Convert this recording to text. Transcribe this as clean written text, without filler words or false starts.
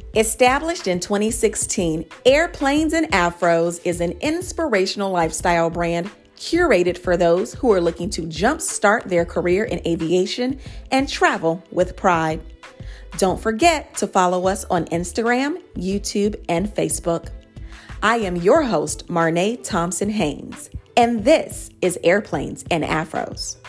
Established in 2016, Airplanes and Afros is an inspirational lifestyle brand curated for those who are looking to jumpstart their career in aviation and travel with pride. Don't forget to follow us on Instagram, YouTube, and Facebook. I am your host, Marnay Thompson Haynes, and this is Airplanes and Afros.